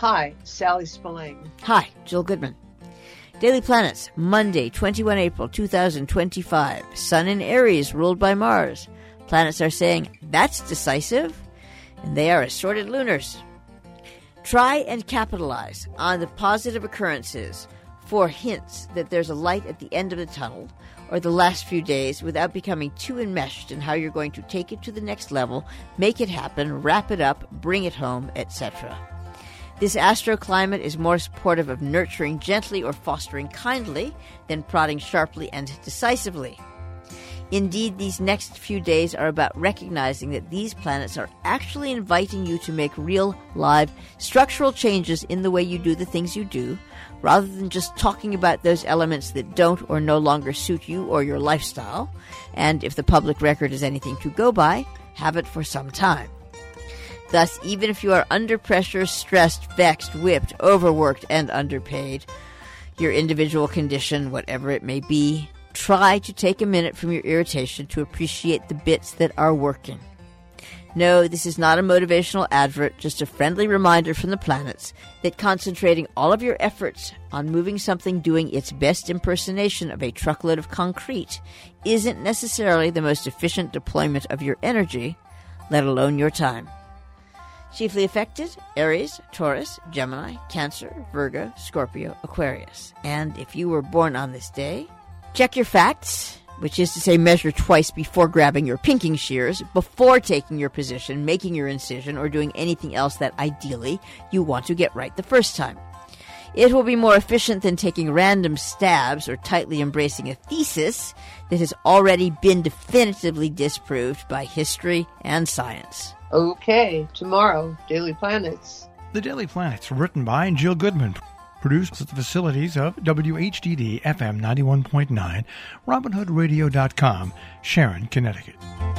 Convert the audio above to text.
Hi, Sally Spillane. Hi, Jill Goodman. Daily Planets, Monday, 21 April 2025. Sun in Aries, ruled by Mars. Planets are saying, that's decisive, and they are assorted lunars. Try and capitalize on the positive occurrences for hints that there's a light at the end of the tunnel or the last few days without becoming too enmeshed in how you're going to take it to the next level, make it happen, wrap it up, bring it home, etc. This astroclimate is more supportive of nurturing gently or fostering kindly than prodding sharply and decisively. Indeed, these next few days are about recognizing that these planets are actually inviting you to make real, live, structural changes in the way you do the things you do, rather than just talking about those elements that don't or no longer suit you or your lifestyle, and if the public record is anything to go by, have it for some time. Thus, even if you are under pressure, stressed, vexed, whipped, overworked, and underpaid, your individual condition, whatever it may be, try to take a minute from your irritation to appreciate the bits that are working. No, this is not a motivational advert, just a friendly reminder from the planets that concentrating all of your efforts on moving something doing its best impersonation of a truckload of concrete isn't necessarily the most efficient deployment of your energy, let alone your time. Chiefly affected, Aries, Taurus, Gemini, Cancer, Virgo, Scorpio, Aquarius. And if you were born on this day, check your facts, which is to say measure twice before grabbing your pinking shears, before taking your position, making your incision, or doing anything else that ideally you want to get right the first time. It will be more efficient than taking random stabs or tightly embracing a thesis that has already been definitively disproved by history and science. Okay, tomorrow, Daily Planets. The Daily Planets, written by Jill Goodman. Produced at the facilities of WHDD FM 91.9, RobinHoodRadio.com, Sharon, Connecticut.